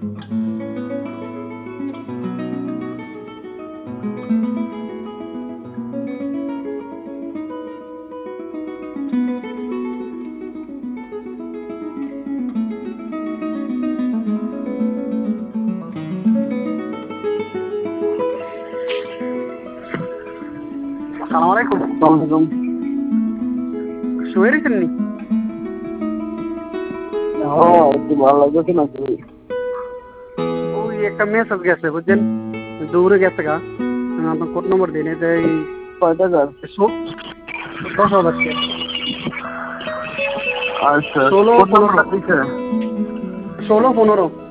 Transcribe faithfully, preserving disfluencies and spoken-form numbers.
আসসালামু আলাইকুম। ওয়ালাইকুম। শুয়ে রয়েছেন নি? হ্যাঁ, একটু ভালো লাগতেছে নাকি? ওই একটা মেসেজ গেছে বুঝছেন, দৌড়ে গেছে গা। আমি আপনার কোড নম্বর দিন, এটা এই কয় টাকার? সো- দশ হাজার টাকা। আচ্ছা, ষোলো কোড পনেরো নাম্বারটা দিছে? ষোলো পনেরো